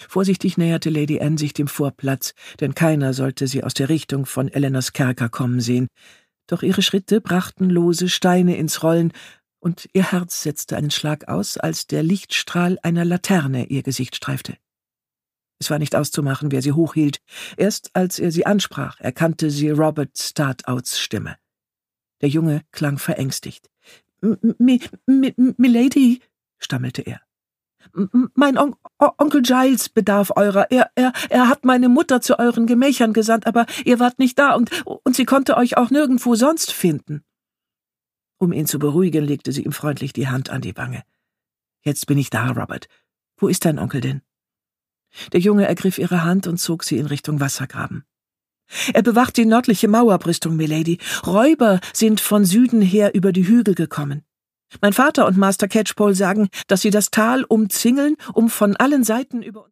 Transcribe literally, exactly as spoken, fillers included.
Vorsichtig näherte Lady Anne sich dem Vorplatz, denn keiner sollte sie aus der Richtung von Eleanors Kerker kommen sehen. Doch ihre Schritte brachten lose Steine ins Rollen, und ihr Herz setzte einen Schlag aus, als der Lichtstrahl einer Laterne ihr Gesicht streifte. Es war nicht auszumachen, wer sie hochhielt. Erst als er sie ansprach, erkannte sie Robert Startouts Stimme. Der Junge klang verängstigt. Mi, mi, Milady, stammelte er. Mein On Onkel Giles bedarf eurer. Er, er, er hat meine Mutter zu euren Gemächern gesandt, aber ihr wart nicht da und, und sie konnte euch auch nirgendwo sonst finden. Um ihn zu beruhigen, legte sie ihm freundlich die Hand an die Wange. Jetzt bin ich da, Robert. Wo ist dein Onkel denn? Der Junge ergriff ihre Hand und zog sie in Richtung Wassergraben. Er bewacht die nördliche Mauerbrüstung, Milady. Räuber sind von Süden her über die Hügel gekommen. Mein Vater und Master Catchpole sagen, dass sie das Tal umzingeln, um von allen Seiten über